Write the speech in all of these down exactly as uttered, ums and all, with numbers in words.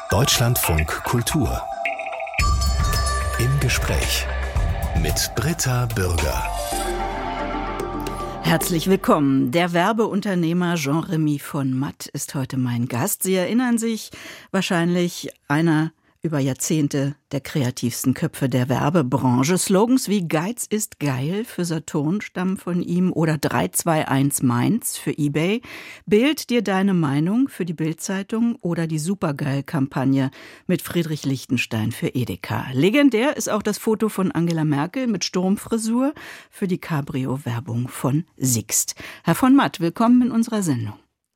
Deutschlandfunk Kultur. Im Gespräch mit Britta Bürger. Herzlich willkommen. Der Werbeunternehmer Jean-Remy von Matt ist heute mein Gast. Sie erinnern sich wahrscheinlich, einer über Jahrzehnte der kreativsten Köpfe der Werbebranche. Slogans wie Geiz ist geil für Saturn stammen von ihm oder drei zwei eins Mainz für eBay. Bild dir deine Meinung für die Bild-Zeitung oder die Supergeil-Kampagne mit Friedrich Lichtenstein für Edeka. Legendär ist auch das Foto von Angela Merkel mit Sturmfrisur für die Cabrio-Werbung von Sixt. Herr von Matt, willkommen in unserer Sendung.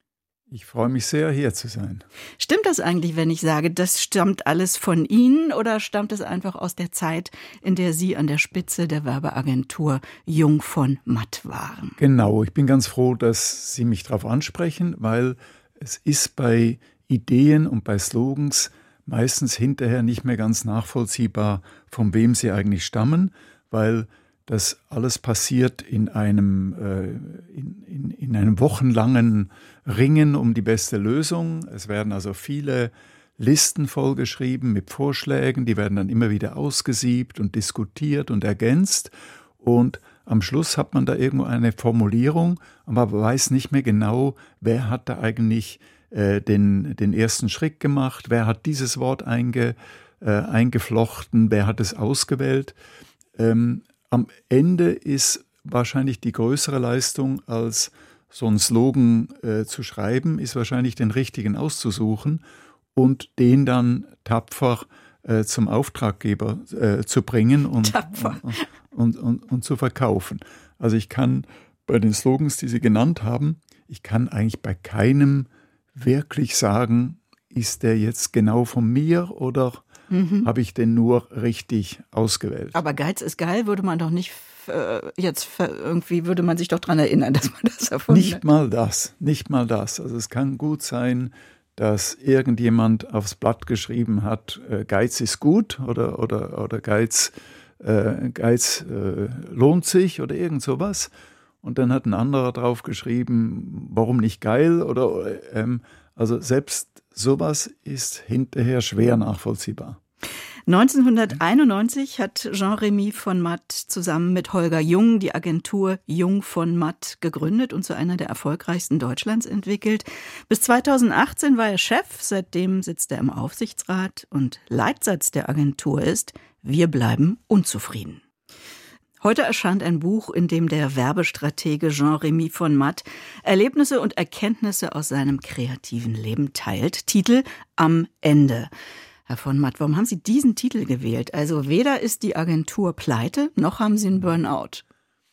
Ich freue mich sehr, hier zu sein. Stimmt das eigentlich, wenn ich sage, das stammt alles von Ihnen oder stammt es einfach aus der Zeit, in der Sie an der Spitze der Werbeagentur Jung von Matt waren? Genau, ich bin ganz froh, dass Sie mich darauf ansprechen, weil es ist bei Ideen und bei Slogans meistens hinterher nicht mehr ganz nachvollziehbar, von wem sie eigentlich stammen, weil das alles passiert in einem, äh, in, in, in einem wochenlangen Ringen um die beste Lösung. Es werden also viele Listen vollgeschrieben mit Vorschlägen, die werden dann immer wieder ausgesiebt und diskutiert und ergänzt. Und am Schluss hat man da irgendwo eine Formulierung, aber man weiß nicht mehr genau, wer hat da eigentlich äh, den, den ersten Schritt gemacht, wer hat dieses Wort einge, äh, eingeflochten, wer hat es ausgewählt. Ähm, Am Ende ist wahrscheinlich die größere Leistung, als so einen Slogan äh, zu schreiben, ist wahrscheinlich den richtigen auszusuchen und den dann tapfer äh, zum Auftraggeber äh, zu bringen und, und, und, und, und zu verkaufen. Also ich kann bei den Slogans, die Sie genannt haben, ich kann eigentlich bei keinem wirklich sagen, ist der jetzt genau von mir oder Mhm. habe ich den nur richtig ausgewählt. Aber Geiz ist geil, würde man doch nicht äh, jetzt irgendwie, würde man sich doch daran erinnern, dass man das erfunden hat. Nicht mal das, nicht mal das. Also es kann gut sein, dass irgendjemand aufs Blatt geschrieben hat, äh, Geiz ist gut oder, oder, oder Geiz, äh, Geiz äh, lohnt sich oder irgend sowas. Und dann hat ein anderer drauf geschrieben, warum nicht geil? Oder ähm, also selbst sowas ist hinterher schwer nachvollziehbar. neunzehnhunderteinundneunzig hat Jean-Remy von Matt zusammen mit Holger Jung die Agentur Jung von Matt gegründet und zu einer der erfolgreichsten Deutschlands entwickelt. Bis zweitausendachtzehn war er Chef, seitdem sitzt er im Aufsichtsrat und Leitsatz der Agentur ist: Wir bleiben unzufrieden. Heute erscheint ein Buch, in dem der Werbestratege Jean-Remy von Matt Erlebnisse und Erkenntnisse aus seinem kreativen Leben teilt. Titel Am Ende. Herr von Matt, warum haben Sie diesen Titel gewählt? Also weder ist die Agentur pleite, noch haben Sie einen Burnout.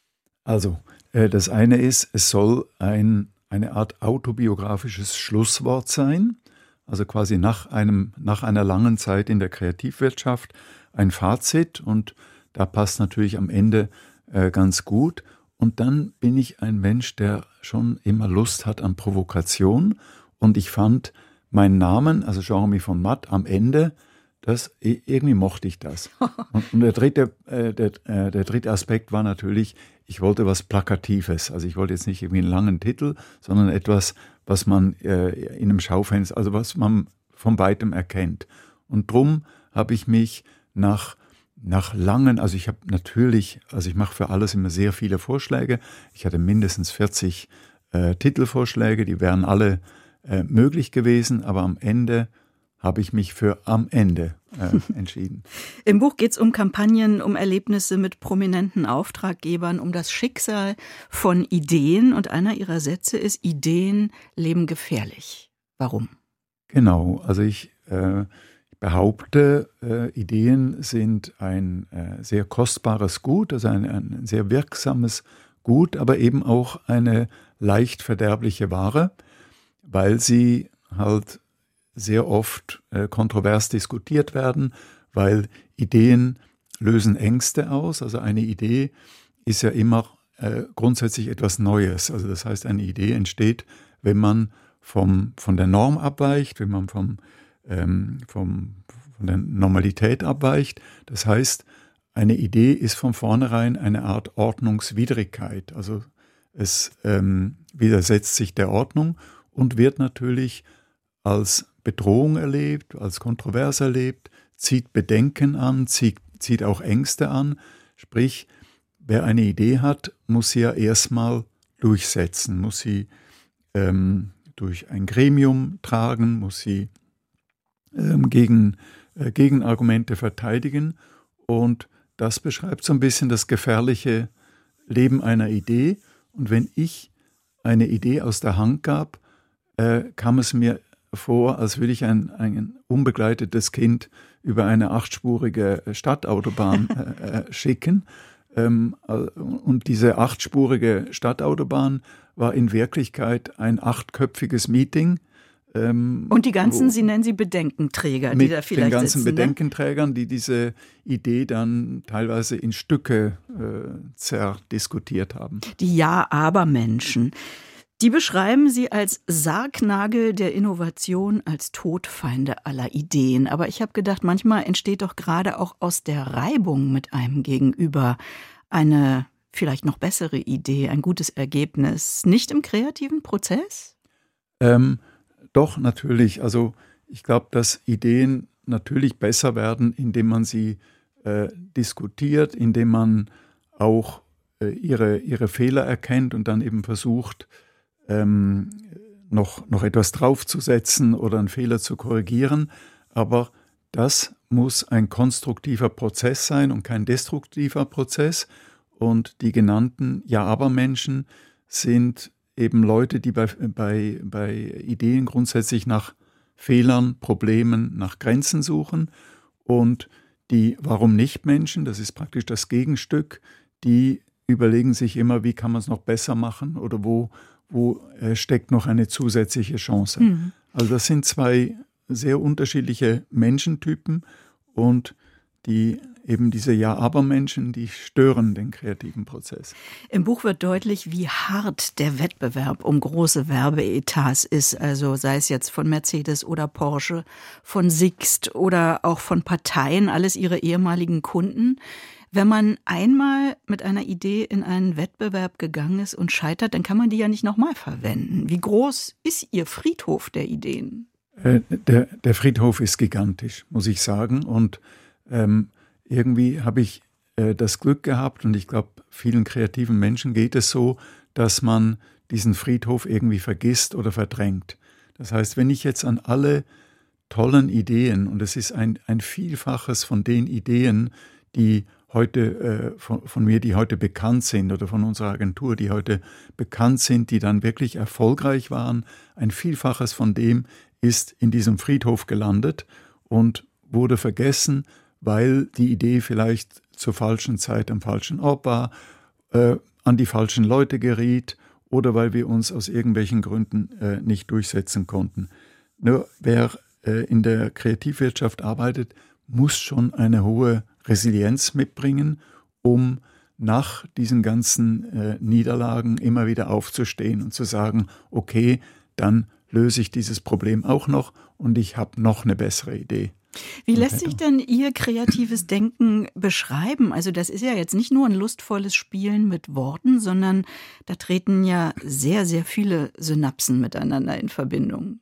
Also äh, das eine ist, es soll ein, eine Art autobiografisches Schlusswort sein. Also quasi nach, einem, nach einer langen Zeit in der Kreativwirtschaft ein Fazit, und da passt natürlich am Ende äh, ganz gut. Und dann bin ich ein Mensch, der schon immer Lust hat an Provokation. Und ich fand meinen Namen, also Jean-Remy von Matt, am Ende, das, irgendwie mochte ich das. Und, und der, dritte, äh, der, äh, der dritte Aspekt war natürlich, ich wollte was Plakatives. Also ich wollte jetzt nicht irgendwie einen langen Titel, sondern etwas, was man äh, in einem Schaufenster, also was man von Weitem erkennt. Und drum habe ich mich nach Nach langen, also ich habe natürlich, also ich mache für alles immer sehr viele Vorschläge. Ich hatte mindestens vierzig äh, Titelvorschläge, die wären alle äh, möglich gewesen, aber am Ende habe ich mich für am Ende äh, entschieden. Im Buch geht es um Kampagnen, um Erlebnisse mit prominenten Auftraggebern, um das Schicksal von Ideen. Und einer Ihrer Sätze ist: Ideen leben gefährlich. Warum? Genau, also ich äh, behaupte, äh, Ideen sind ein äh, sehr kostbares Gut, also ein, ein sehr wirksames Gut, aber eben auch eine leicht verderbliche Ware, weil sie halt sehr oft äh, kontrovers diskutiert werden, weil Ideen lösen Ängste aus. Also eine Idee ist ja immer äh, grundsätzlich etwas Neues. Also das heißt, eine Idee entsteht, wenn man vom, von der Norm abweicht, wenn man vom Ähm, vom, von der Normalität abweicht. Das heißt, eine Idee ist von vornherein eine Art Ordnungswidrigkeit. Also es ähm, widersetzt sich der Ordnung und wird natürlich als Bedrohung erlebt, als kontrovers erlebt, zieht Bedenken an, zieht, zieht auch Ängste an. Sprich, wer eine Idee hat, muss sie ja erstmal durchsetzen, muss sie ähm, durch ein Gremium tragen, muss sie ähm, gegen, äh, Gegenargumente verteidigen. Und das beschreibt so ein bisschen das gefährliche Leben einer Idee. Und wenn ich eine Idee aus der Hand gab, äh, kam es mir vor, als würde ich ein, ein unbegleitetes Kind über eine achtspurige Stadtautobahn äh, äh, schicken. Ähm, und diese achtspurige Stadtautobahn war in Wirklichkeit ein achtköpfiges Meeting. Ähm, und die ganzen, Sie nennen sie Bedenkenträger, die da vielleicht sitzen. Mit den ganzen sitzen, Bedenkenträgern, ne? die diese Idee dann teilweise in Stücke äh, zerdiskutiert haben. Die Ja-Aber-Menschen. Die beschreiben Sie als Sargnagel der Innovation, als Todfeinde aller Ideen. Aber ich habe gedacht, manchmal entsteht doch gerade auch aus der Reibung mit einem Gegenüber eine vielleicht noch bessere Idee, ein gutes Ergebnis. Nicht im kreativen Prozess? Ähm, doch, natürlich. Also ich glaube, dass Ideen natürlich besser werden, indem man sie äh, diskutiert, indem man auch äh, ihre, ihre Fehler erkennt und dann eben versucht, Ähm, noch, noch etwas draufzusetzen oder einen Fehler zu korrigieren. Aber das muss ein konstruktiver Prozess sein und kein destruktiver Prozess. Und die genannten Ja-Aber-Menschen sind eben Leute, die bei, bei, bei Ideen grundsätzlich nach Fehlern, Problemen, nach Grenzen suchen. Und die Warum-nicht-Menschen, das ist praktisch das Gegenstück, die überlegen sich immer, wie kann man es noch besser machen oder wo wo äh, steckt noch eine zusätzliche Chance. Mhm. Also das sind zwei sehr unterschiedliche Menschentypen und die eben diese Ja-Aber-Menschen, die stören den kreativen Prozess. Im Buch wird deutlich, wie hart der Wettbewerb um große Werbeetats ist, also sei es jetzt von Mercedes oder Porsche, von Sixt oder auch von Parteien, alles ihre ehemaligen Kunden. Wenn man einmal mit einer Idee in einen Wettbewerb gegangen ist und scheitert, dann kann man die ja nicht nochmal verwenden. Wie groß ist Ihr Friedhof der Ideen? Äh, der, der Friedhof ist gigantisch, muss ich sagen. Und ähm, irgendwie habe ich äh, das Glück gehabt, und ich glaube, vielen kreativen Menschen geht es so, dass man diesen Friedhof irgendwie vergisst oder verdrängt. Das heißt, wenn ich jetzt an alle tollen Ideen, und es ist ein, ein Vielfaches von den Ideen, die heute äh, von, von mir, die heute bekannt sind, oder von unserer Agentur, die heute bekannt sind, die dann wirklich erfolgreich waren. Ein Vielfaches von dem ist in diesem Friedhof gelandet und wurde vergessen, weil die Idee vielleicht zur falschen Zeit am falschen Ort war, äh, an die falschen Leute geriet oder weil wir uns aus irgendwelchen Gründen äh, nicht durchsetzen konnten. Nur wer äh, in der Kreativwirtschaft arbeitet, muss schon eine hohe Resilienz mitbringen, um nach diesen ganzen äh, Niederlagen immer wieder aufzustehen und zu sagen, okay, dann löse ich dieses Problem auch noch und ich habe noch eine bessere Idee. Wie lässt sich denn Ihr kreatives Denken beschreiben? Also das ist ja jetzt nicht nur ein lustvolles Spielen mit Worten, sondern da treten ja sehr, sehr viele Synapsen miteinander in Verbindung.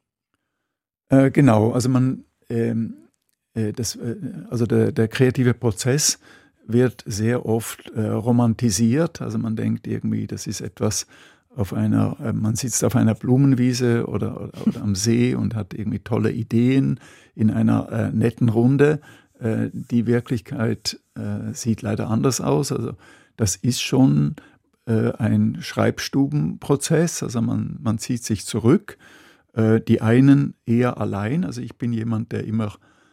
Äh, genau, also man... Ähm, Das, also der, der kreative Prozess wird sehr oft äh, romantisiert. Also man denkt irgendwie, das ist etwas auf einer, äh, man sitzt auf einer Blumenwiese oder, oder, oder am See und hat irgendwie tolle Ideen in einer äh, netten Runde. Äh, die Wirklichkeit äh, sieht leider anders aus. Also das ist schon äh, ein Schreibstubenprozess. Also man, man zieht sich zurück. Äh, die einen eher allein. Also ich bin jemand, der immer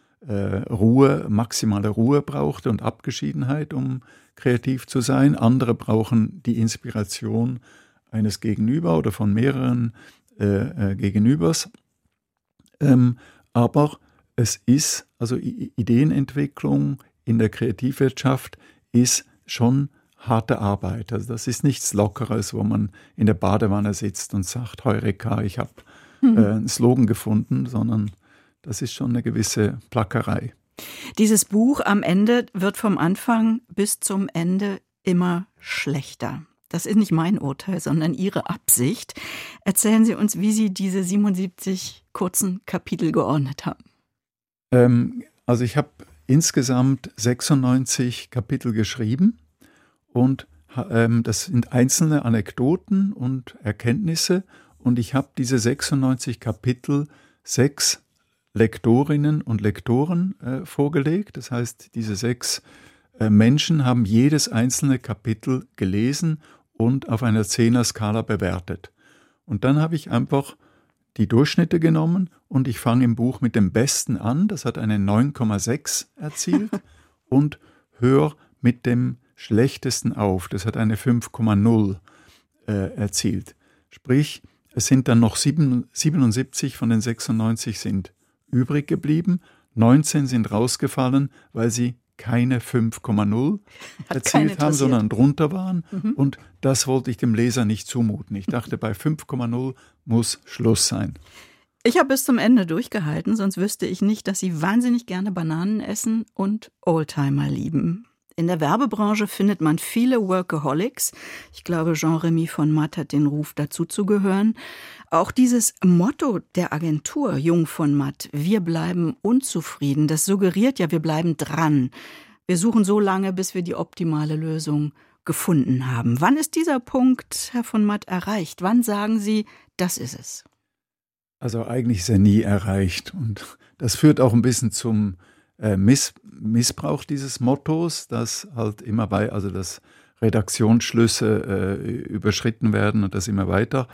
Ruhe, maximale Ruhe braucht und Abgeschiedenheit, um kreativ zu sein. Andere brauchen die Inspiration eines Gegenüber oder von mehreren äh, äh, Gegenübers. Ähm, aber es ist, also I- Ideenentwicklung in der Kreativwirtschaft ist schon harte Arbeit. Also das ist nichts Lockeres, wo man in der Badewanne sitzt und sagt, Heureka, ich habe mhm. äh, einen Slogan gefunden, sondern das ist schon eine gewisse Plackerei. Dieses Buch am Ende wird vom Anfang bis zum Ende immer schlechter. Das ist nicht mein Urteil, sondern Ihre Absicht. Erzählen Sie uns, wie Sie diese siebenundsiebzig kurzen Kapitel geordnet haben? Ähm, also ich habe insgesamt sechsundneunzig Kapitel geschrieben und ähm, das sind einzelne Anekdoten und Erkenntnisse und ich habe diese sechsundneunzig Kapitel sechs Lektorinnen und Lektoren äh, vorgelegt. Das heißt, diese sechs äh, Menschen haben jedes einzelne Kapitel gelesen und auf einer Zehner-Skala bewertet. Und dann habe ich einfach die Durchschnitte genommen und ich fange im Buch mit dem Besten an, das hat eine neun Komma sechs erzielt und höre mit dem Schlechtesten auf, das hat eine fünf Komma null äh, erzielt. Sprich, es sind dann noch sieben, siebenundsiebzig von den sechsundneunzig sind übrig geblieben, neunzehn sind rausgefallen, weil sie keine fünf Komma null erzielt haben, sondern drunter waren. Mhm. Und das wollte ich dem Leser nicht zumuten. Ich dachte, bei fünf Komma null muss Schluss sein. Ich habe bis zum Ende durchgehalten, sonst wüsste ich nicht, dass Sie wahnsinnig gerne Bananen essen und Oldtimer lieben. In der Werbebranche findet man viele Workaholics. Ich glaube, Jean-Remy von Matt hat den Ruf, dazu zu gehören. Auch dieses Motto der Agentur Jung von Matt, wir bleiben unzufrieden, das suggeriert ja, wir bleiben dran. Wir suchen so lange, bis wir die optimale Lösung gefunden haben. Wann ist dieser Punkt, Herr von Matt, erreicht? Wann sagen Sie, das ist es? Also eigentlich ist er nie erreicht. Und das führt auch ein bisschen zum äh, Miss, Missbrauch dieses Mottos, dass halt immer bei, also dass Redaktionsschlüsse äh, überschritten werden und dass immer weiter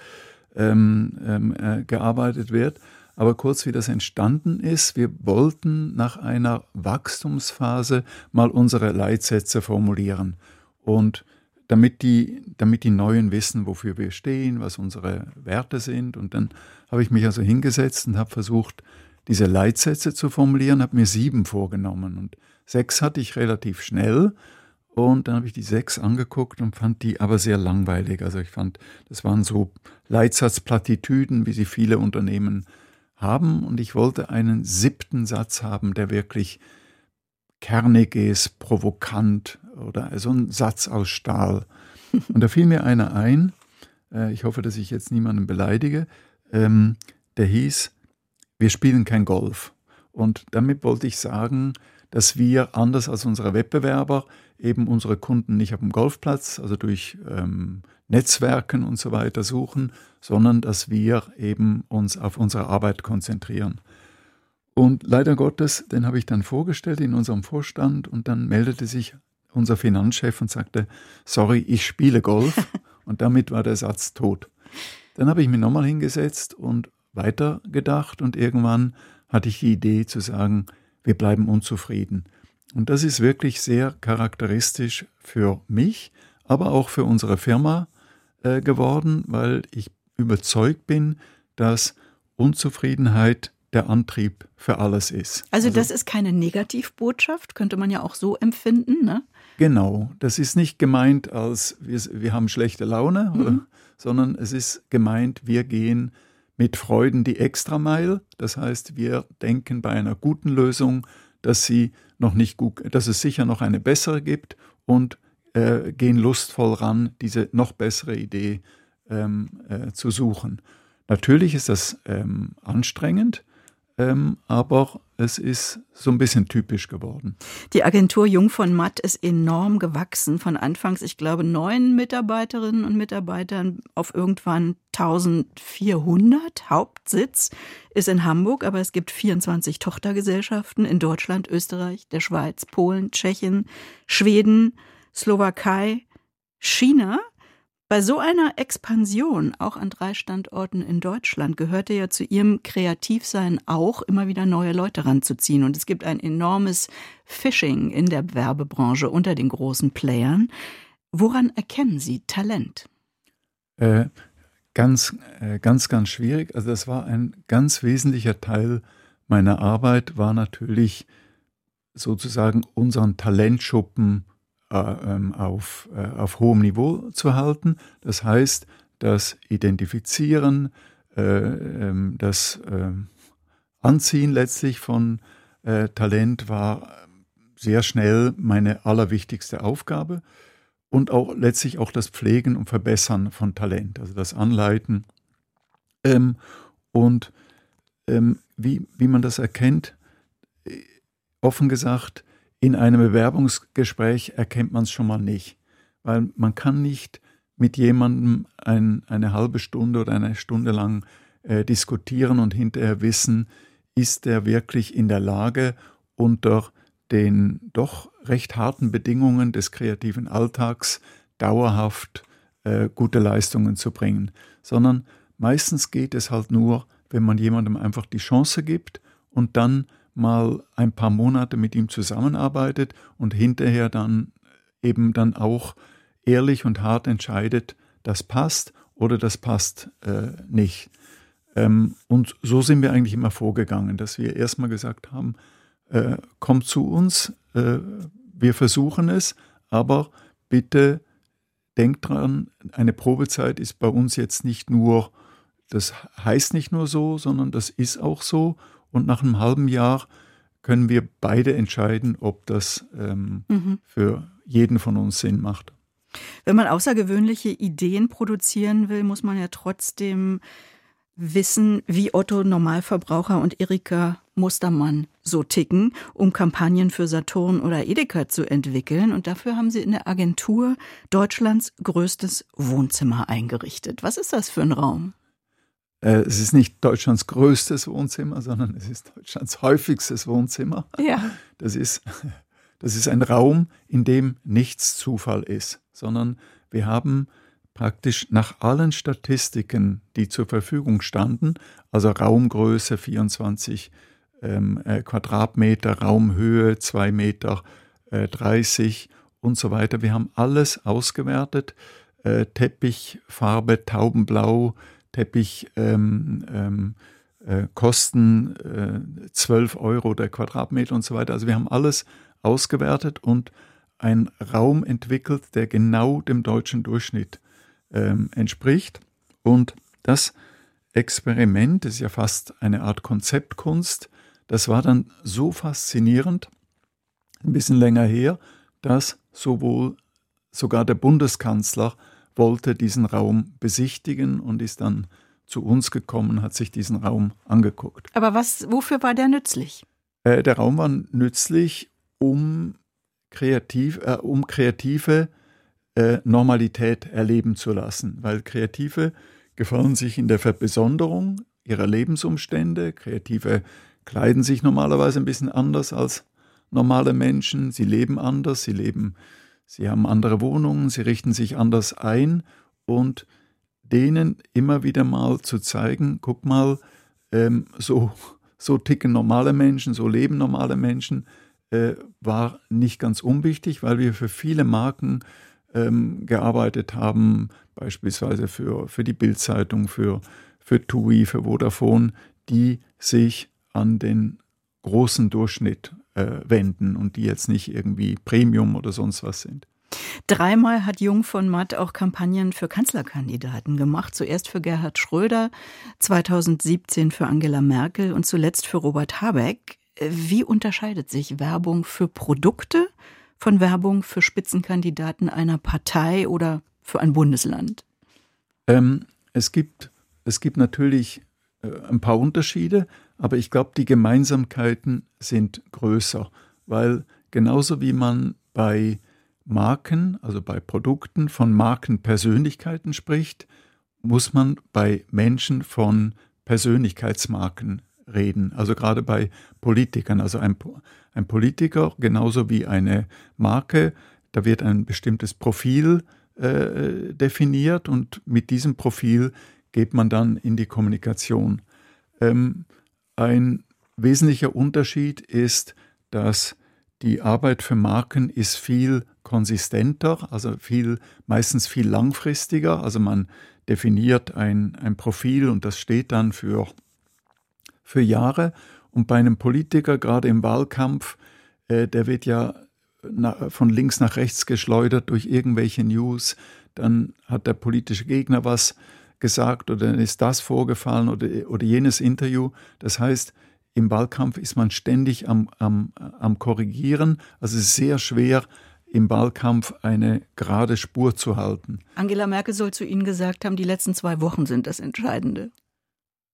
ähm, ähm, äh, gearbeitet wird. Aber kurz wie das entstanden ist, wir wollten nach einer Wachstumsphase mal unsere Leitsätze formulieren. Und damit die, damit die Neuen wissen, wofür wir stehen, was unsere Werte sind. Und dann habe ich mich also hingesetzt und habe versucht, diese Leitsätze zu formulieren, habe mir sieben vorgenommen. Und sechs hatte ich relativ schnell. Und dann habe ich die sechs angeguckt und fand die aber sehr langweilig. Also ich fand, das waren so Leitsatzplattitüden, wie sie viele Unternehmen haben. Und ich wollte einen siebten Satz haben, der wirklich kernig ist, provokant oder so ein Satz aus Stahl. Und da fiel mir einer ein, äh, ich hoffe, dass ich jetzt niemanden beleidige, ähm, der hieß, wir spielen kein Golf. Und damit wollte ich sagen, dass wir anders als unsere Wettbewerber eben unsere Kunden nicht auf dem Golfplatz, also durch ähm, Netzwerken und so weiter suchen, sondern dass wir eben uns auf unsere Arbeit konzentrieren. Und leider Gottes, den habe ich dann vorgestellt in unserem Vorstand und dann meldete sich unser Finanzchef und sagte, sorry, ich spiele Golf. Und damit war der Satz tot. Dann habe ich mich nochmal hingesetzt und weitergedacht und irgendwann hatte ich die Idee zu sagen, wir bleiben unzufrieden. Und das ist wirklich sehr charakteristisch für mich, aber auch für unsere Firma äh, geworden, weil ich überzeugt bin, dass Unzufriedenheit der Antrieb für alles ist. Also, also das ist keine Negativbotschaft, könnte man ja auch so empfinden, ne? Genau, das ist nicht gemeint als wir, wir haben schlechte Laune, mhm. oder, sondern es ist gemeint, wir gehen mit Freuden die Extrameile. Das heißt, wir denken bei einer guten Lösung, dass sie noch nicht gut, dass es sicher noch eine bessere gibt und äh, gehen lustvoll ran, diese noch bessere Idee ähm, äh, zu suchen. Natürlich ist das ähm, anstrengend, ähm, aber es ist so ein bisschen typisch geworden. Die Agentur Jung von Matt ist enorm gewachsen. Von anfangs, ich glaube, neun Mitarbeiterinnen und Mitarbeitern auf irgendwann eintausendvierhundert. Hauptsitz ist in Hamburg, aber es gibt vierundzwanzig Tochtergesellschaften in Deutschland, Österreich, der Schweiz, Polen, Tschechien, Schweden, Slowakei, China. Bei so einer Expansion, auch an drei Standorten in Deutschland, gehörte ja zu Ihrem Kreativsein auch, immer wieder neue Leute ranzuziehen. Und es gibt ein enormes Phishing in der Werbebranche unter den großen Playern. Woran erkennen Sie Talent? Äh, ganz, äh, ganz, ganz schwierig. Also das war ein ganz wesentlicher Teil meiner Arbeit, war natürlich sozusagen unseren Talentschuppen Auf, auf hohem Niveau zu halten. Das heißt, das Identifizieren, äh, das äh, Anziehen letztlich von äh, Talent war sehr schnell meine allerwichtigste Aufgabe und auch letztlich auch das Pflegen und Verbessern von Talent, also das Anleiten. Ähm, und ähm, wie, wie man das erkennt, offen gesagt, in einem Bewerbungsgespräch erkennt man es schon mal nicht. Weil man kann nicht mit jemandem ein, eine halbe Stunde oder eine Stunde lang äh, diskutieren und hinterher wissen, ist der wirklich in der Lage, unter den doch recht harten Bedingungen des kreativen Alltags dauerhaft äh, gute Leistungen zu bringen. Sondern meistens geht es halt nur, wenn man jemandem einfach die Chance gibt und dann mal ein paar Monate mit ihm zusammenarbeitet und hinterher dann eben dann auch ehrlich und hart entscheidet, das passt oder das passt äh, nicht. Ähm, und so sind wir eigentlich immer vorgegangen, dass wir erstmal gesagt haben, äh, kommt zu uns, äh, wir versuchen es, aber bitte denkt dran, eine Probezeit ist bei uns jetzt nicht nur, das heißt nicht nur so, sondern das ist auch so. Und nach einem halben Jahr können wir beide entscheiden, ob das ähm, mhm. für jeden von uns Sinn macht. Wenn man außergewöhnliche Ideen produzieren will, muss man ja trotzdem wissen, wie Otto Normalverbraucher und Erika Mustermann so ticken, um Kampagnen für Saturn oder Edeka zu entwickeln. Und dafür haben Sie in der Agentur Deutschlands größtes Wohnzimmer eingerichtet. Was ist das für ein Raum? Äh, es ist nicht Deutschlands größtes Wohnzimmer, sondern es ist Deutschlands häufigstes Wohnzimmer. Ja. Das ist, das ist ein Raum, in dem nichts Zufall ist, sondern wir haben praktisch nach allen Statistiken, die zur Verfügung standen, also Raumgröße vierundzwanzig ähm, äh, Quadratmeter, Raumhöhe zwei Meter dreißig und so weiter. Wir haben alles ausgewertet, äh, Teppichfarbe Taubenblau, Teppich ähm, ähm, äh, kosten äh, zwölf Euro der Quadratmeter und so weiter. Also wir haben alles ausgewertet und einen Raum entwickelt, der genau dem deutschen Durchschnitt ähm, entspricht. Und das Experiment, das ist ja fast eine Art Konzeptkunst, das war dann so faszinierend, ein bisschen länger her, dass sowohl sogar der Bundeskanzler wollte diesen Raum besichtigen und ist dann zu uns gekommen, hat sich diesen Raum angeguckt. Aber was, wofür war der nützlich? Äh, der Raum war nützlich, um, kreativ, äh, um kreative äh, Normalität erleben zu lassen, weil Kreative gefallen sich in der Verbesonderung ihrer Lebensumstände. Kreative kleiden sich normalerweise ein bisschen anders als normale Menschen. Sie leben anders, sie leben Sie haben andere Wohnungen, sie richten sich anders ein und denen immer wieder mal zu zeigen, guck mal, ähm, so, so ticken normale Menschen, so leben normale Menschen, äh, war nicht ganz unwichtig, weil wir für viele Marken ähm, gearbeitet haben, beispielsweise für, für die Bild-Zeitung, für, für TUI, für Vodafone, die sich an den großen Durchschnitt äh, wenden und die jetzt nicht irgendwie Premium oder sonst was sind. Dreimal hat Jung von Matt auch Kampagnen für Kanzlerkandidaten gemacht. Zuerst für Gerhard Schröder, zweitausendsiebzehn für Angela Merkel und zuletzt für Robert Habeck. Wie unterscheidet sich Werbung für Produkte von Werbung für Spitzenkandidaten einer Partei oder für ein Bundesland? Ähm, es gibt, es gibt natürlich äh, ein paar Unterschiede, aber ich glaube, die Gemeinsamkeiten sind größer, weil genauso wie man bei Marken, also bei Produkten von Markenpersönlichkeiten spricht, muss man bei Menschen von Persönlichkeitsmarken reden. Also gerade bei Politikern. Also ein, ein Politiker, genauso wie eine Marke, da wird ein bestimmtes Profil äh, definiert und mit diesem Profil geht man dann in die Kommunikation. Ähm, ein wesentlicher Unterschied ist, dass die Arbeit für Marken ist viel konsistenter, also viel, meistens viel langfristiger. Also man definiert ein, ein Profil und das steht dann für, für Jahre. Und bei einem Politiker, gerade im Wahlkampf, äh, der wird ja na, von links nach rechts geschleudert durch irgendwelche News. Dann hat der politische Gegner was gesagt oder dann ist das vorgefallen oder, oder jenes Interview. Das heißt, im Wahlkampf ist man ständig am, am, am Korrigieren. Also es ist sehr schwer, im Wahlkampf eine gerade Spur zu halten. Angela Merkel soll zu Ihnen gesagt haben, die letzten zwei Wochen sind das Entscheidende.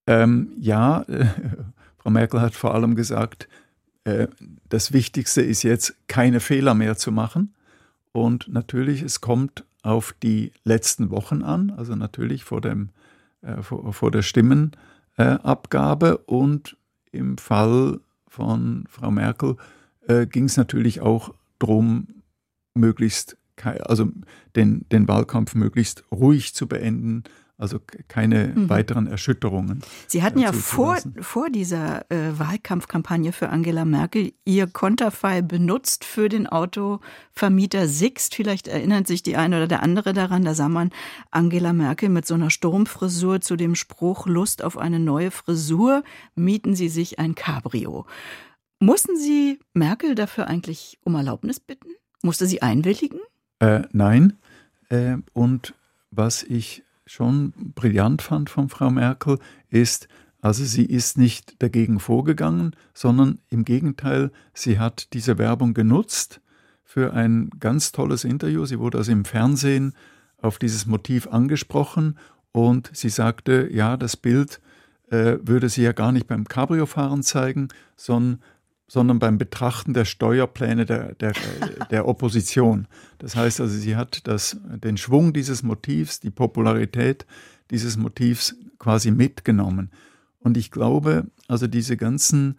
Ähm, ja, äh, Frau Merkel hat vor allem gesagt, äh, das Wichtigste ist jetzt, keine Fehler mehr zu machen. Und natürlich, es kommt auf die letzten Wochen an, also natürlich vor, dem, äh, vor, vor der Stimmenabgabe. Äh, und im Fall von Frau Merkel äh, ging es natürlich auch darum, möglichst, also den, den Wahlkampf möglichst ruhig zu beenden, also keine mhm. weiteren Erschütterungen. Sie hatten ja vor, vor dieser äh, Wahlkampfkampagne für Angela Merkel Ihr Konterfei benutzt für den Autovermieter Sixt. Vielleicht erinnert sich die eine oder der andere daran, da sah man Angela Merkel mit so einer Sturmfrisur zu dem Spruch, Lust auf eine neue Frisur, mieten Sie sich ein Cabrio. Mussten Sie Merkel dafür eigentlich um Erlaubnis bitten? Musste sie einwilligen? Äh, nein. Äh, und was ich schon brillant fand von Frau Merkel, ist, also sie ist nicht dagegen vorgegangen, sondern im Gegenteil, sie hat diese Werbung genutzt für ein ganz tolles Interview. Sie wurde also im Fernsehen auf dieses Motiv angesprochen und sie sagte, ja, das Bild äh, würde sie ja gar nicht beim Cabrio-Fahren zeigen, sondern sondern beim Betrachten der Steuerpläne der, der, der Opposition. Das heißt also, sie hat das, den Schwung dieses Motivs, die Popularität dieses Motivs quasi mitgenommen. Und ich glaube, also diese ganzen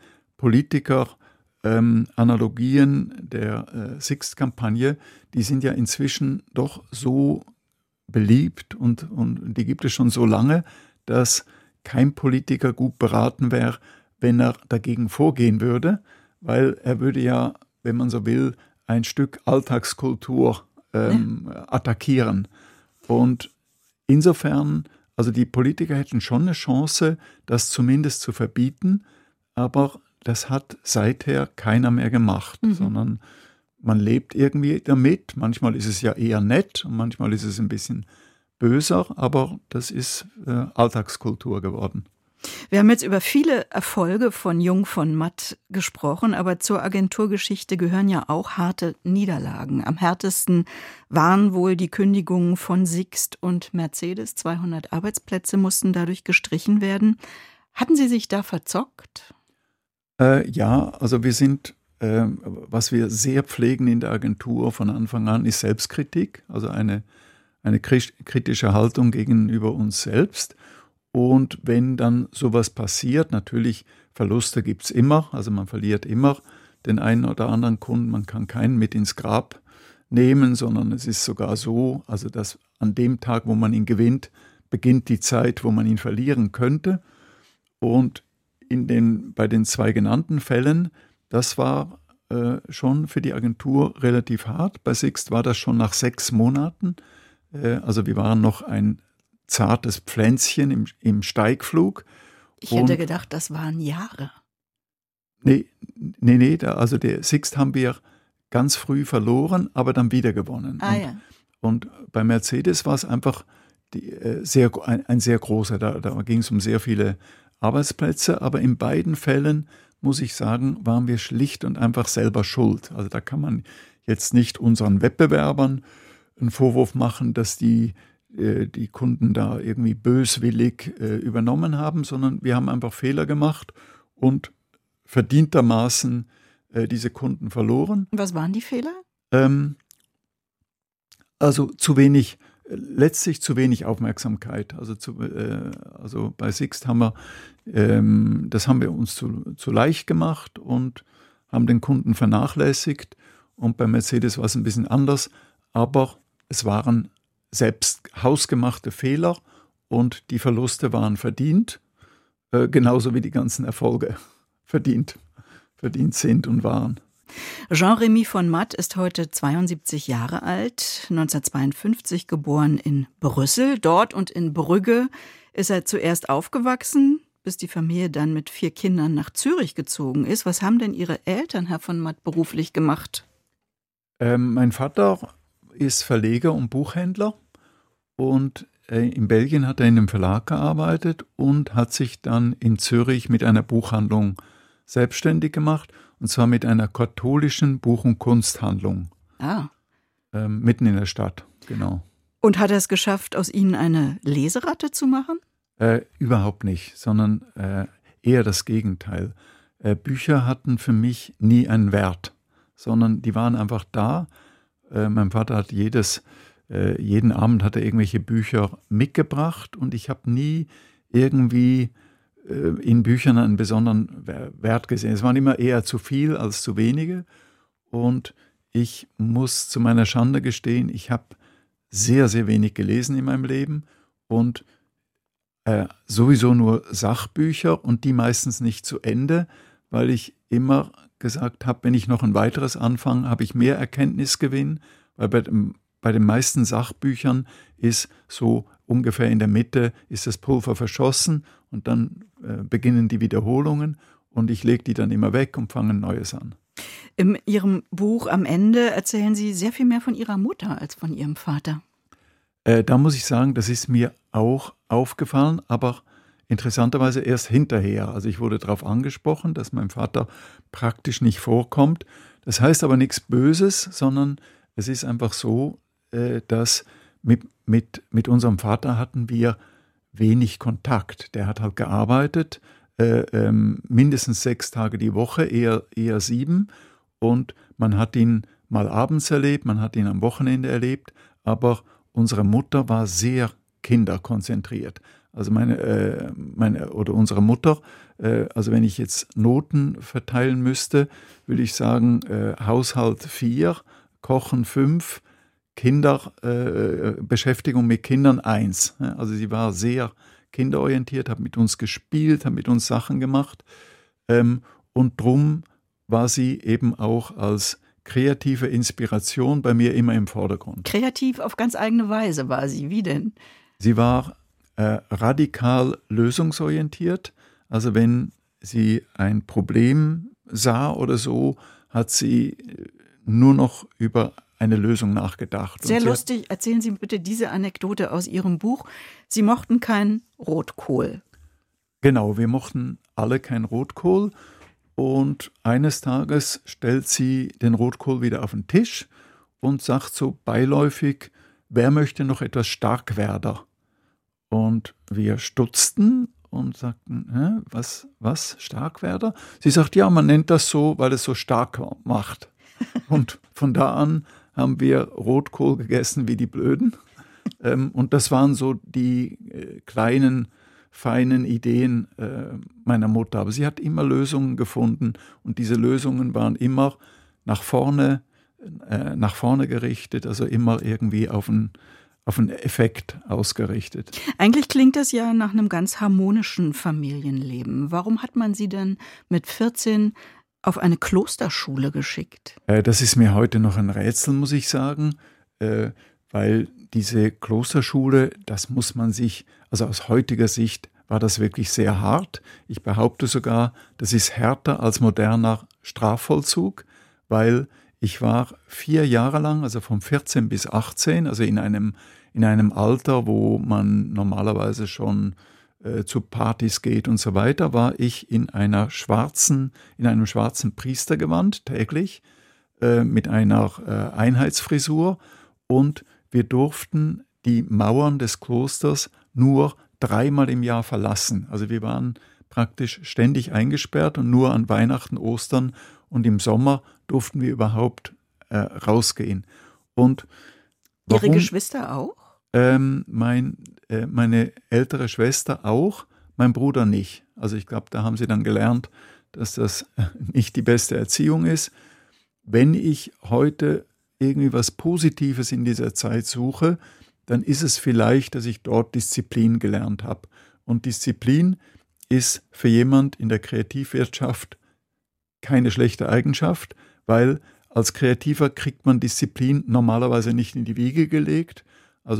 Politiker-Analogien ähm, der äh, Sixt-Kampagne, die sind ja inzwischen doch so beliebt und, und die gibt es schon so lange, dass kein Politiker gut beraten wäre, wenn er dagegen vorgehen würde, weil er würde ja, wenn man so will, ein Stück Alltagskultur ähm, ja. attackieren. Und insofern, also die Politiker hätten schon eine Chance, das zumindest zu verbieten, aber das hat seither keiner mehr gemacht, mhm. sondern man lebt irgendwie damit. Manchmal ist es ja eher nett und manchmal ist es ein bisschen böser, aber das ist äh, Alltagskultur geworden. Wir haben jetzt über viele Erfolge von Jung von Matt gesprochen, aber zur Agenturgeschichte gehören ja auch harte Niederlagen. Am härtesten waren wohl die Kündigungen von Sixt und Mercedes. zweihundert Arbeitsplätze mussten dadurch gestrichen werden. Hatten Sie sich da verzockt? Äh, ja, also wir sind, äh, was wir sehr pflegen in der Agentur von Anfang an, ist Selbstkritik, also eine, eine kritische Haltung gegenüber uns selbst. Und wenn dann sowas passiert, natürlich Verluste gibt es immer, also man verliert immer den einen oder anderen Kunden, man kann keinen mit ins Grab nehmen, sondern es ist sogar so, also dass an dem Tag, wo man ihn gewinnt, beginnt die Zeit, wo man ihn verlieren könnte. Und in den, bei den zwei genannten Fällen, das war äh, schon für die Agentur relativ hart. Bei Sixt war das schon nach sechs Monaten, äh, also wir waren noch ein zartes Pflänzchen im, im Steigflug. Ich hätte und, gedacht, das waren Jahre. Nee, nee, nee, da, also der Sixt haben wir ganz früh verloren, aber dann wieder gewonnen. Ah, und, ja. und bei Mercedes war es einfach die, äh, sehr, ein, ein sehr großer, da, da ging es um sehr viele Arbeitsplätze, aber in beiden Fällen, muss ich sagen, waren wir schlicht und einfach selber schuld. Also da kann man jetzt nicht unseren Wettbewerbern einen Vorwurf machen, dass die die Kunden da irgendwie böswillig äh, übernommen haben, sondern wir haben einfach Fehler gemacht und verdientermaßen äh, diese Kunden verloren. Was waren die Fehler? Ähm, also zu wenig, letztlich zu wenig Aufmerksamkeit. Also, zu, äh, also bei Sixt haben wir, ähm, das haben wir uns zu, zu leicht gemacht und haben den Kunden vernachlässigt. Und bei Mercedes war es ein bisschen anders, aber es waren selbst hausgemachte Fehler und die Verluste waren verdient, äh, genauso wie die ganzen Erfolge verdient, verdient sind und waren. Jean-Remy von Matt ist heute zweiundsiebzig Jahre alt, neunzehnhundertzweiundfünfzig geboren in Brüssel. Dort und in Brügge ist er zuerst aufgewachsen, bis die Familie dann mit vier Kindern nach Zürich gezogen ist. Was haben denn Ihre Eltern, Herr von Matt, beruflich gemacht? Ähm, mein Vater ist Verleger und Buchhändler und äh, in Belgien hat er in einem Verlag gearbeitet und hat sich dann in Zürich mit einer Buchhandlung selbstständig gemacht, und zwar mit einer katholischen Buch- und Kunsthandlung. Ah. Ähm, mitten in der Stadt, genau. Und hat er es geschafft, aus Ihnen eine Leseratte zu machen? Äh, überhaupt nicht, sondern äh, eher das Gegenteil. Äh, Bücher hatten für mich nie einen Wert, sondern die waren einfach da. Äh, mein Vater hat jedes, äh, jeden Abend hat er irgendwelche Bücher mitgebracht und ich habe nie irgendwie äh, in Büchern einen besonderen Wert gesehen. Es waren immer eher zu viel als zu wenige und ich muss zu meiner Schande gestehen, ich habe sehr, sehr wenig gelesen in meinem Leben und äh, sowieso nur Sachbücher und die meistens nicht zu Ende, weil ich immer gesagt habe, wenn ich noch ein weiteres anfange, habe ich mehr Erkenntnisgewinn, weil bei, dem, bei den meisten Sachbüchern ist so ungefähr in der Mitte ist das Pulver verschossen und dann äh, beginnen die Wiederholungen und ich lege die dann immer weg und fange ein neues an. In Ihrem Buch am Ende erzählen Sie sehr viel mehr von Ihrer Mutter als von Ihrem Vater. Äh, da muss ich sagen, das ist mir auch aufgefallen, aber interessanterweise erst hinterher. Also ich wurde darauf angesprochen, dass mein Vater praktisch nicht vorkommt. Das heißt aber nichts Böses, sondern es ist einfach so, äh, dass mit, mit, mit unserem Vater hatten wir wenig Kontakt. Der hat halt gearbeitet, Äh, ähm, mindestens sechs Tage die Woche, eher, eher sieben. Und man hat ihn mal abends erlebt, man hat ihn am Wochenende erlebt, aber unsere Mutter war sehr kinderkonzentriert. Also meine, äh, meine oder unsere Mutter, äh, also wenn ich jetzt Noten verteilen müsste, würde ich sagen, äh, Haushalt vier, Kochen fünf, Kinder, äh, Beschäftigung mit Kindern eins. Also sie war sehr kinderorientiert, hat mit uns gespielt, hat mit uns Sachen gemacht. Ähm, und drum war sie eben auch als kreative Inspiration bei mir immer im Vordergrund. Kreativ auf ganz eigene Weise war sie. Wie denn? Sie war äh, radikal lösungsorientiert. Also wenn sie ein Problem sah oder so, hat sie nur noch über eine Lösung nachgedacht. Sehr lustig. Hat, erzählen Sie bitte diese Anekdote aus Ihrem Buch. Sie mochten kein Rotkohl. Genau, wir mochten alle kein Rotkohl. Und eines Tages stellt sie den Rotkohl wieder auf den Tisch und sagt so beiläufig, wer möchte noch etwas Starkwerder? Und wir stutzten und sagten, hä, was, was, Starkwerder? Sie sagt, ja, man nennt das so, weil es so stark macht. Und von da an haben wir Rotkohl gegessen wie die Blöden. Ähm, und das waren so die äh, kleinen, feinen Ideen äh, meiner Mutter. Aber sie hat immer Lösungen gefunden und diese Lösungen waren immer nach vorne, äh, nach vorne gerichtet, also immer irgendwie auf einen, auf einen Effekt ausgerichtet. Eigentlich klingt das ja nach einem ganz harmonischen Familienleben. Warum hat man sie denn mit vierzehn auf eine Klosterschule geschickt? Äh, das ist mir heute noch ein Rätsel, muss ich sagen, äh, weil diese Klosterschule, das muss man sich, also aus heutiger Sicht war das wirklich sehr hart. Ich behaupte sogar, das ist härter als moderner Strafvollzug, weil ich war vier Jahre lang, also von vierzehn bis achtzehn, also in einem, in einem Alter, wo man normalerweise schon äh, zu Partys geht und so weiter, war ich in einer schwarzen, in einem schwarzen Priestergewand täglich äh, mit einer äh, Einheitsfrisur und wir durften die Mauern des Klosters nur dreimal im Jahr verlassen. Also wir waren praktisch ständig eingesperrt und nur an Weihnachten, Ostern und im Sommer durften wir überhaupt äh, rausgehen. Und warum? Ihre Geschwister auch? Ähm, mein, äh, meine ältere Schwester auch, mein Bruder nicht. Also ich glaube, da haben sie dann gelernt, dass das nicht die beste Erziehung ist. Wenn ich heute irgendwie was Positives in dieser Zeit suche, dann ist es vielleicht, dass ich dort Disziplin gelernt habe. Und Disziplin ist für jemand in der Kreativwirtschaft keine schlechte Eigenschaft, weil als Kreativer kriegt man Disziplin normalerweise nicht in die Wiege gelegt. Also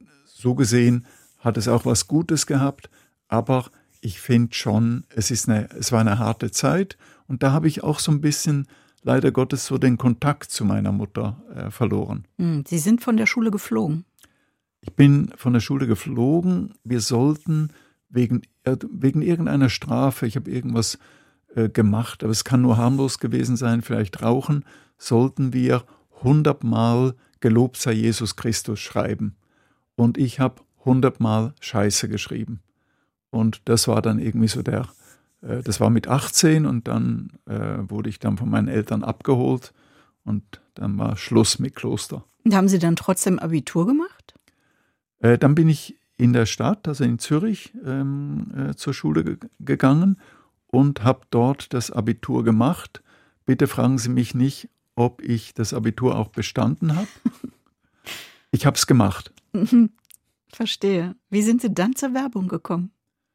so gesehen hat es auch was Gutes gehabt, aber ich finde schon, es ist eine, es war eine harte Zeit und da habe ich auch so ein bisschen leider Gottes so den Kontakt zu meiner Mutter äh, verloren. Sie sind von der Schule geflogen? Ich bin von der Schule geflogen. Wir sollten wegen, äh, wegen irgendeiner Strafe, ich habe irgendwas äh, gemacht, aber es kann nur harmlos gewesen sein, vielleicht rauchen, sollten wir hundertmal Gelobt sei Jesus Christus schreiben. Und ich habe hundertmal Scheiße geschrieben. Und das war dann irgendwie so der, äh, das war mit achtzehn und dann äh, wurde ich dann von meinen Eltern abgeholt und dann war Schluss mit Kloster. Und haben Sie dann trotzdem Abitur gemacht? Äh, dann bin ich in der Stadt, also in Zürich, ähm, äh, zur Schule ge- gegangen und habe dort das Abitur gemacht. Bitte fragen Sie mich nicht, ob ich das Abitur auch bestanden habe. Ich habe es gemacht. Verstehe. Wie sind Sie dann zur Werbung gekommen?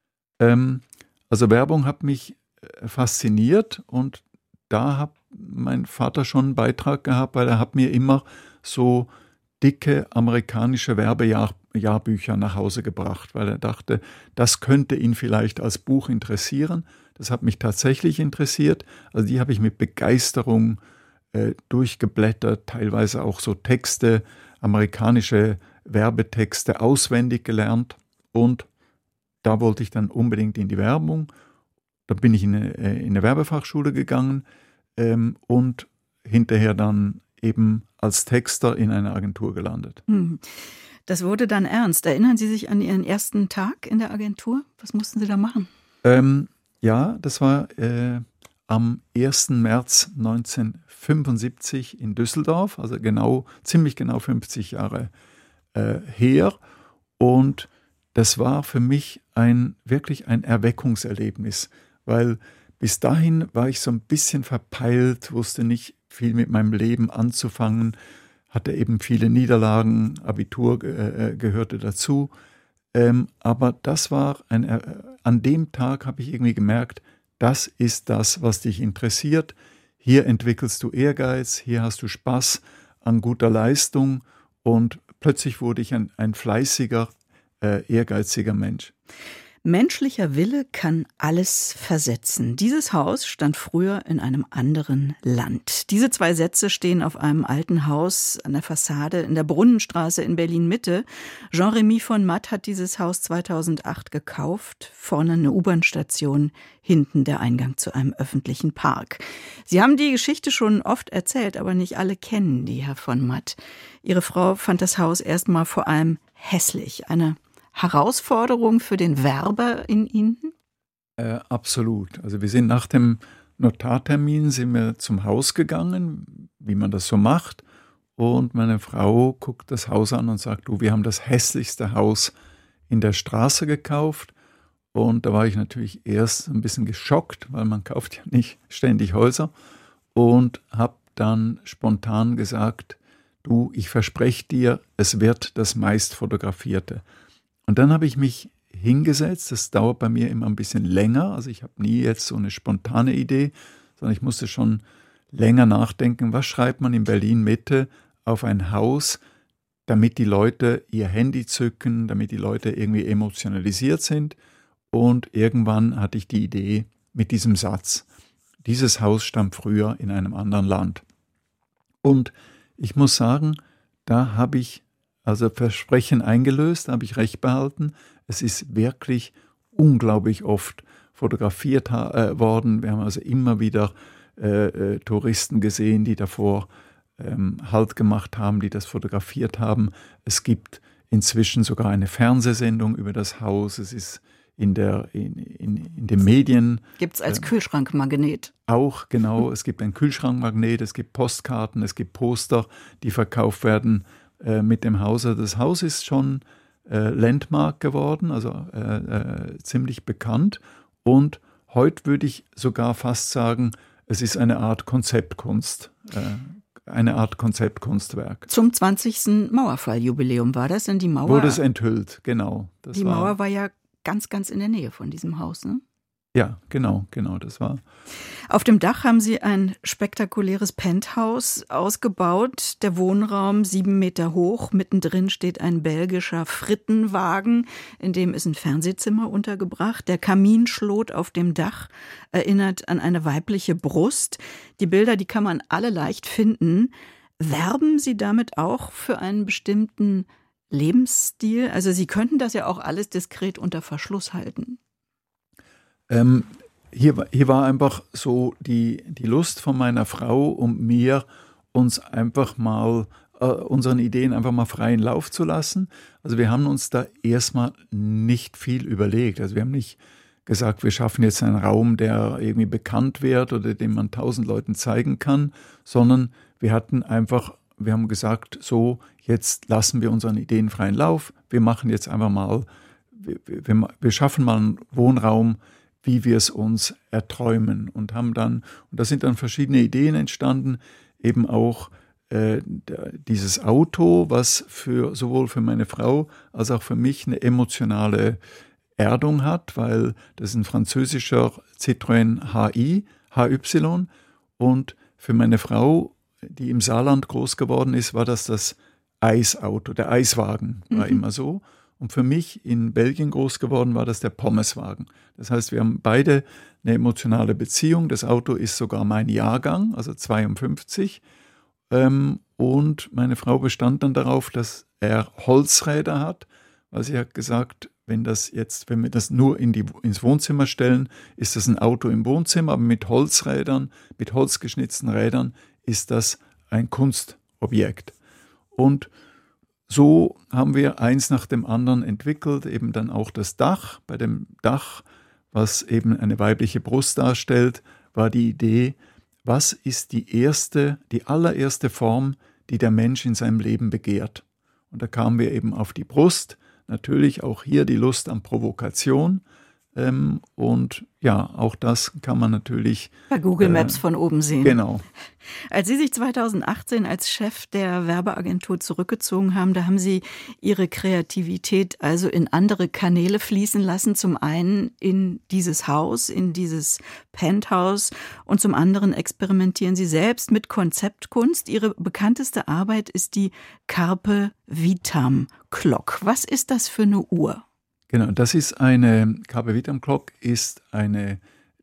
Ähm, also Werbung hat mich äh, fasziniert und da hat mein Vater schon einen Beitrag gehabt, weil er hat mir immer so dicke amerikanische Werbejahrbücher nach Hause gebracht, weil er dachte, das könnte ihn vielleicht als Buch interessieren. Das hat mich tatsächlich interessiert. Also die habe ich mit Begeisterung äh, durchgeblättert, teilweise auch so Texte, amerikanische Werbetexte auswendig gelernt und da wollte ich dann unbedingt in die Werbung. Da bin ich in eine, in eine Werbefachschule gegangen ähm, und hinterher dann eben als Texter in einer Agentur gelandet. Das wurde dann ernst. Erinnern Sie sich an Ihren ersten Tag in der Agentur? Was mussten Sie da machen? Ähm, ja, das war äh, am ersten März neunzehnhundertfünfundsiebzig in Düsseldorf, also genau, ziemlich genau fünfzig Jahre äh, her. Und das war für mich ein wirklich ein Erweckungserlebnis, weil bis dahin war ich so ein bisschen verpeilt, wusste nicht viel mit meinem Leben anzufangen, hatte eben viele Niederlagen, Abitur äh, gehörte dazu. Ähm, aber das war ein, äh, an dem Tag habe ich irgendwie gemerkt, das ist das, was dich interessiert. Hier entwickelst du Ehrgeiz, hier hast du Spaß an guter Leistung und plötzlich wurde ich ein, ein fleißiger, äh, ehrgeiziger Mensch. Menschlicher Wille kann alles versetzen. Dieses Haus stand früher in einem anderen Land. Diese zwei Sätze stehen auf einem alten Haus an der Fassade in der Brunnenstraße in Berlin-Mitte. Jean-Remy von Matt hat dieses Haus zweitausendacht gekauft. Vorne eine U-Bahn-Station, hinten der Eingang zu einem öffentlichen Park. Sie haben die Geschichte schon oft erzählt, aber nicht alle kennen die, Herr von Matt. Ihre Frau fand das Haus erstmal vor allem hässlich. Eine Herausforderung für den Werber in Ihnen? Äh, absolut. Also wir sind nach dem Notartermin sind wir zum Haus gegangen, wie man das so macht. Und meine Frau guckt das Haus an und sagt, du, wir haben das hässlichste Haus in der Straße gekauft. Und da war ich natürlich erst ein bisschen geschockt, weil man kauft ja nicht ständig Häuser. Und habe dann spontan gesagt, du, ich verspreche dir, es wird das meist fotografierte. Und dann habe ich mich hingesetzt, das dauert bei mir immer ein bisschen länger, also ich habe nie jetzt so eine spontane Idee, sondern ich musste schon länger nachdenken, was schreibt man in Berlin-Mitte auf ein Haus, damit die Leute ihr Handy zücken, damit die Leute irgendwie emotionalisiert sind. Und irgendwann hatte ich die Idee mit diesem Satz, dieses Haus stammt früher in einem anderen Land. Und ich muss sagen, da habe ich Also Versprechen eingelöst, habe ich recht behalten. Es ist wirklich unglaublich oft fotografiert äh, worden. Wir haben also immer wieder äh, äh, Touristen gesehen, die davor ähm, Halt gemacht haben, die das fotografiert haben. Es gibt inzwischen sogar eine Fernsehsendung über das Haus. Es ist in, der, in, in, in den Medien. Gibt es als äh, Kühlschrankmagnet. Auch, genau. Es gibt ein Kühlschrankmagnet, es gibt Postkarten, es gibt Poster, die verkauft werden mit dem Haus. Also das Haus ist schon äh, Landmark geworden, also äh, äh, ziemlich bekannt. Und heute würde ich sogar fast sagen, es ist eine Art Konzeptkunst, äh, eine Art Konzeptkunstwerk. Zum zwanzigsten Mauerfalljubiläum war das, denn die Mauer wurde es enthüllt, genau. Das die war, Mauer war ja ganz, ganz in der Nähe von diesem Haus, ne? Ja, genau, genau, das war. Auf dem Dach haben Sie ein spektakuläres Penthouse ausgebaut, der Wohnraum sieben Meter hoch. Mittendrin steht ein belgischer Frittenwagen, in dem ist ein Fernsehzimmer untergebracht. Der Kaminschlot auf dem Dach erinnert an eine weibliche Brust. Die Bilder, die kann man alle leicht finden. Werben Sie damit auch für einen bestimmten Lebensstil? Also Sie könnten das ja auch alles diskret unter Verschluss halten. Ähm, hier, hier war einfach so die, die Lust von meiner Frau und mir, uns einfach mal äh, unseren Ideen einfach mal freien Lauf zu lassen. Also wir haben uns da erstmal nicht viel überlegt. Also wir haben nicht gesagt, wir schaffen jetzt einen Raum, der irgendwie bekannt wird oder den man tausend Leuten zeigen kann, sondern wir hatten einfach, wir haben gesagt, so, jetzt lassen wir unseren Ideen freien Lauf. Wir machen jetzt einfach mal, wir, wir, wir schaffen mal einen Wohnraum, wie wir es uns erträumen, und haben dann, und da sind dann verschiedene Ideen entstanden, eben auch äh, dieses Auto, was für sowohl für meine Frau als auch für mich eine emotionale Erdung hat, weil das ist ein französischer Citroën H I, H Y, und für meine Frau, die im Saarland groß geworden ist, war das das Eisauto, der Eiswagen war mhm. immer so. Und für mich in Belgien groß geworden war das der Pommeswagen. Das heißt, wir haben beide eine emotionale Beziehung. Das Auto ist sogar mein Jahrgang, also zweiundfünfzig. Ähm, und meine Frau bestand dann darauf, dass er Holzräder hat, weil sie hat gesagt, wenn das jetzt, wenn wir das nur in die, ins Wohnzimmer stellen, ist das ein Auto im Wohnzimmer, aber mit Holzrädern, mit holzgeschnitzten Rädern ist das ein Kunstobjekt. Und so haben wir eins nach dem anderen entwickelt, eben dann auch das Dach. Bei dem Dach, was eben eine weibliche Brust darstellt, war die Idee, was ist die erste, die allererste Form, die der Mensch in seinem Leben begehrt. Und da kamen wir eben auf die Brust, natürlich auch hier die Lust an Provokation. Ähm, und ja, auch das kann man natürlich bei Google Maps äh, von oben sehen. Genau. Als Sie sich zweitausendachtzehn als Chef der Werbeagentur zurückgezogen haben, da haben Sie Ihre Kreativität also in andere Kanäle fließen lassen. Zum einen in dieses Haus, in dieses Penthouse, und zum anderen experimentieren Sie selbst mit Konzeptkunst. Ihre bekannteste Arbeit ist die Carpe Vitam Clock. Was ist das für eine Uhr? Genau, das ist eine, Carpe Vitam Clock ist eine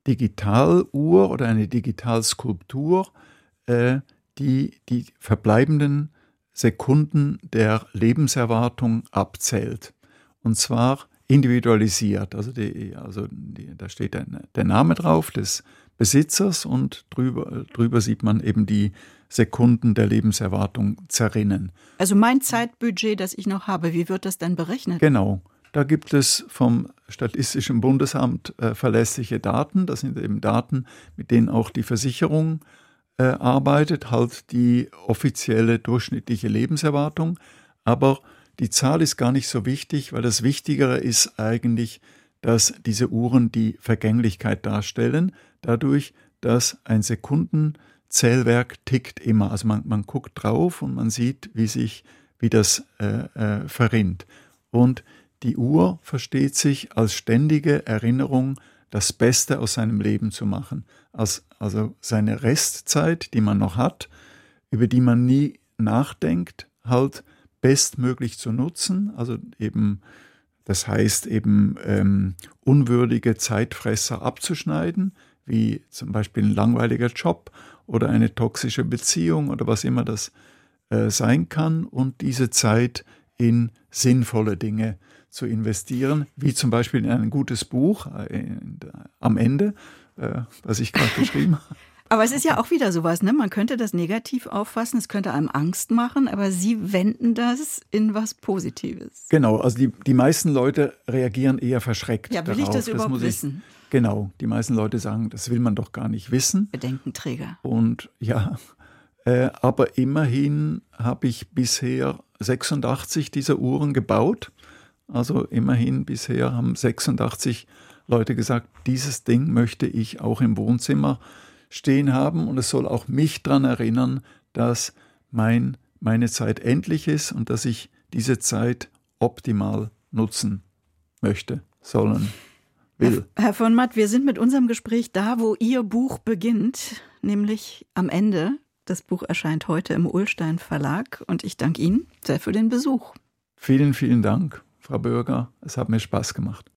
Digitaluhr oder eine Digitalskulptur, äh, die die verbleibenden Sekunden der Lebenserwartung abzählt. Und zwar individualisiert. Also, die, also die, da steht der, der Name drauf des Besitzers, und drüber, drüber sieht man eben die Sekunden der Lebenserwartung zerrinnen. Also mein Zeitbudget, das ich noch habe, wie wird das dann berechnet? Genau. Da gibt es vom Statistischen Bundesamt äh, verlässliche Daten. Das sind eben Daten, mit denen auch die Versicherung äh, arbeitet, halt die offizielle durchschnittliche Lebenserwartung. Aber die Zahl ist gar nicht so wichtig, weil das Wichtigere ist eigentlich, dass diese Uhren die Vergänglichkeit darstellen, dadurch, dass ein Sekundenzählwerk tickt immer. Also man, man guckt drauf und man sieht, wie sich wie das äh, äh, verrinnt. Und die Uhr versteht sich als ständige Erinnerung, das Beste aus seinem Leben zu machen. Als, also seine Restzeit, die man noch hat, über die man nie nachdenkt, halt bestmöglich zu nutzen. Also eben, das heißt eben ähm, unwürdige Zeitfresser abzuschneiden, wie zum Beispiel ein langweiliger Job oder eine toxische Beziehung oder was immer das äh, sein kann, und diese Zeit in sinnvolle Dinge zu investieren, wie zum Beispiel in ein gutes Buch äh, am Ende, äh, was ich gerade geschrieben habe. Aber es ist ja auch wieder sowas, ne? Man könnte das negativ auffassen, es könnte einem Angst machen, aber Sie wenden das in was Positives. Genau, also die, die meisten Leute reagieren eher verschreckt Ja, will darauf. ich das überhaupt das muss wissen? Ich, genau, die meisten Leute sagen, das will man doch gar nicht wissen. Bedenkenträger. Und ja, äh, aber immerhin habe ich bisher sechsundachtzig dieser Uhren gebaut. Also immerhin bisher haben sechsundachtzig Leute gesagt, dieses Ding möchte ich auch im Wohnzimmer stehen haben, und es soll auch mich daran erinnern, dass mein, meine Zeit endlich ist und dass ich diese Zeit optimal nutzen möchte, sollen, will. Herr, Herr von Matt, wir sind mit unserem Gespräch da, wo Ihr Buch beginnt, nämlich am Ende. Das Buch erscheint heute im Ullstein Verlag, und ich danke Ihnen sehr für den Besuch. Vielen, vielen Dank, Frau Bürger. Es hat mir Spaß gemacht.